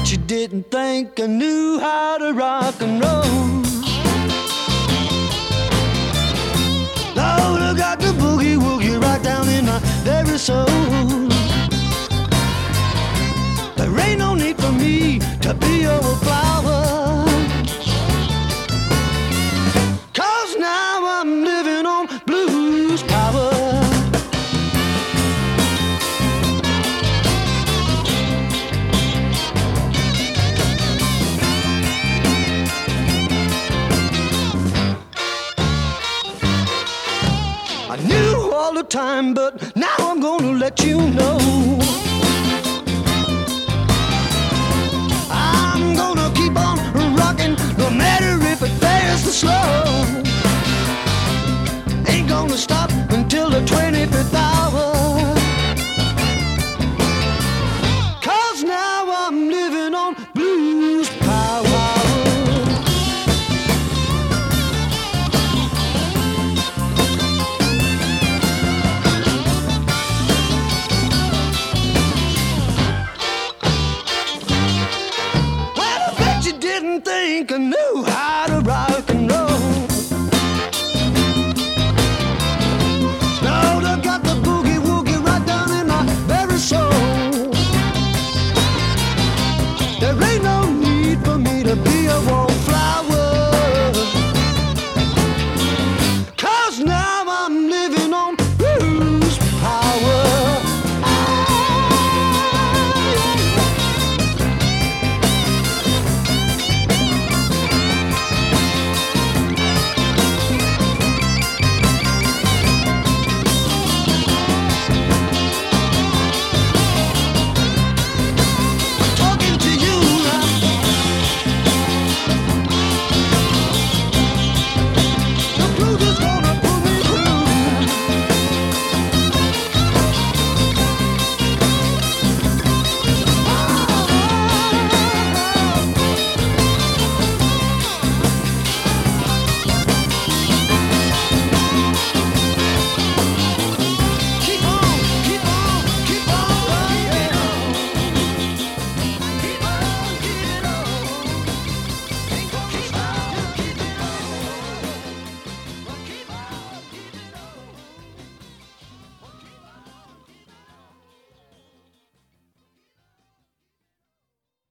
She didn't think I knew how to rock and roll. Lord, I got the boogie woogie right down in my very soul. There ain't no need for me to be a flower, 'cause now I'm living on blues power. I knew all the time, but now I'm gonna let you know. I'm gonna keep on rocking, no matter if it fast or slow.